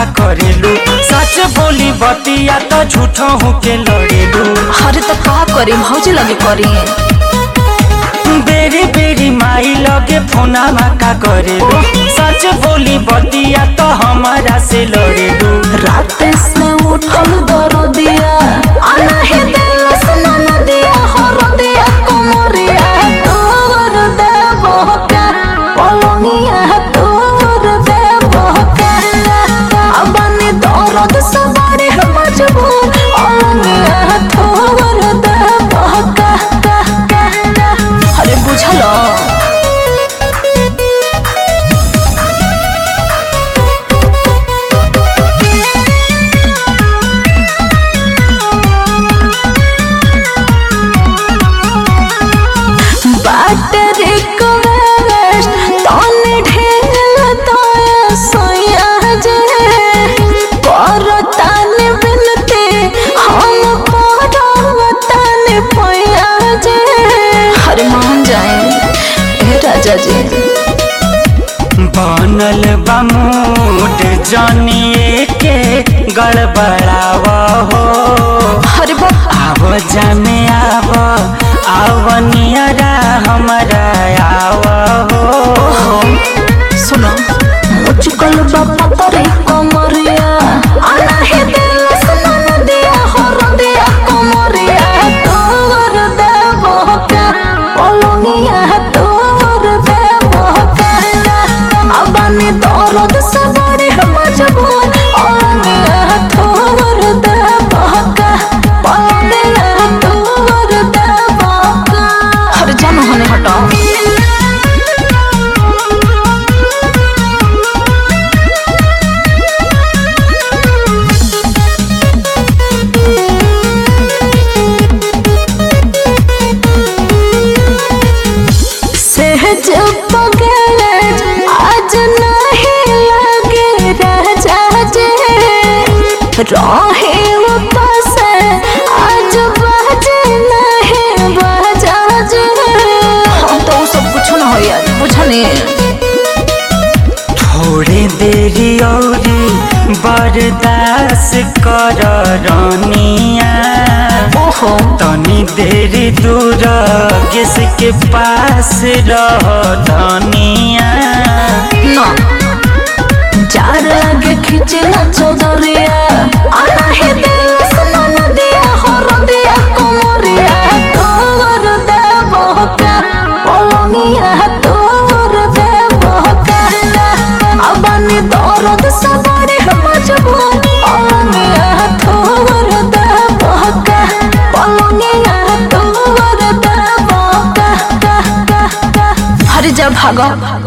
का करेलू सच बोली बतिया तो झूठो होके लड़ेलू। अरे तो का करी भौजी लगे करी बेरी बेरी माई लगे फोना का करेलू सच बोली बतिया तो हमारा से लड़ेलू। रात से उठल दरो दिया आना है दिल सुना न दिया हर दिया कोमरिया तोर दे बहका पलंगिया तोर दे बहका अबनी दर्द सवारी मजबूर अलंगिया तोर दे बहका। अरे बुझलो बनल बमूड जानिए के गड़बड़ाव हो आव जाने आव नियरा हमारा आव हो। सुनो मुझकल बापा तरी कमरिया आना है दिल सुना न दिया हर दिया कमरिया तोर दे बहका पलंगिया तोर दे बहका अबनी दर्द सवारी मजबूर अलंगिया तोर दे बहका पलंगिया तोर दे बहका। हर जानो हने हटाओ आज नहीं लगे राजा जे रहे वापस आज बाजे नहीं बाजा जे हम तो सब कुछ ना हो यार बुझने थोड़े देरी औरी बर्दाश्त कर रानिया तनी देरी दूर किस के पास रह धनिया ना जार लगे खींचना चौधरिया आना है दिल सुना न दिया हर दिया कोमरिया तोर दे बहका पलंगिया तोर दे बहका अबनी दर्द सवारी मजबूर अलंगिया तोर दे बहका पलंगिया तोर दे बहका। हरि जा भागा।